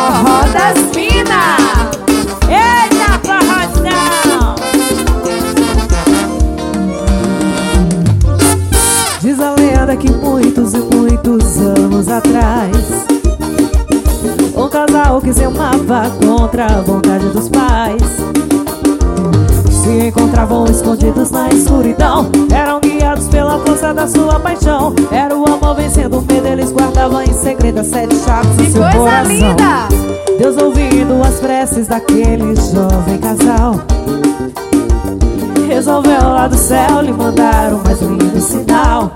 Forró das Minas. Eita, forrozão! Diz a lenda que muitos e muitos anos atrás um casal que se amava contra a vontade dos pais se encontravam escondidos na escuridão. Eram guiados pela força da sua paixão. Era o amor vencendo o medo. Eles guardavam em segredo as 7 chaves do seu coração. Que coisa linda! Deus ouvindo as preces daquele jovem casal resolveu lá do céu lhe mandar o mais lindo sinal.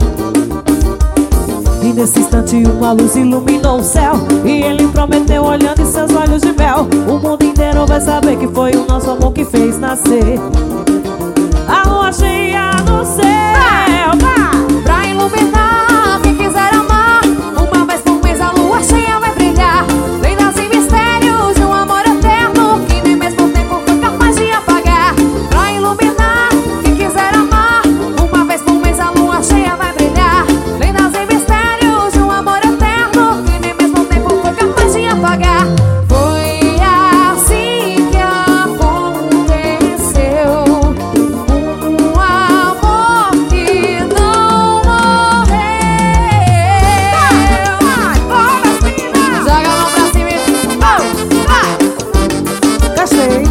E nesse instante uma luz iluminou o céu e ele prometeu olhando em seus olhos de mel: o mundo inteiro vai saber que foi o nosso amor que fez nascer a lua cheia no céu. Pra iluminar quem quiser amar, uma vez por mês a lua cheia vai brilhar. Lendas e mistérios de um amor eterno que nem mesmo o tempo foi capaz de apagar. Pra iluminar quem quiser amar, uma vez por mês a lua cheia vai brilhar. Lendas e mistérios de um amor eterno que nem mesmo o tempo foi capaz de apagar. Foi assim que aconteceu, um amor que não morreu. Joga a mão pra cima e vai! Gastei.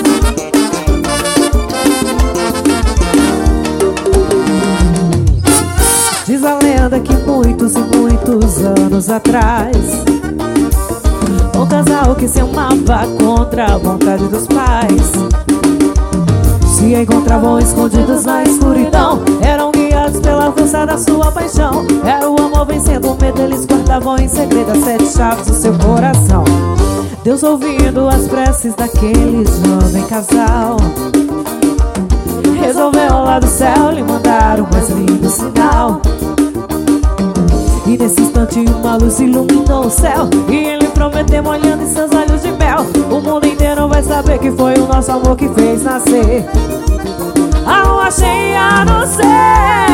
Diz a lenda que muitos e muitos anos atrás um casal que se amava contra a vontade dos pais se encontravam escondidos na escuridão. Eram guiados pela força da sua paixão. Era o amor vencendo o medo. Eles guardavam em segredo as 7 chaves do seu coração. Deus ouvindo as preces daquele jovem casal resolveu lá do céu lhe mandar o mais lindo sinal. E nesse instante uma luz iluminou o céu e ele prometeu olhando em seus olhos de mel: o mundo inteiro vai saber que foi o nosso amor que fez nascer a lua cheia no céu.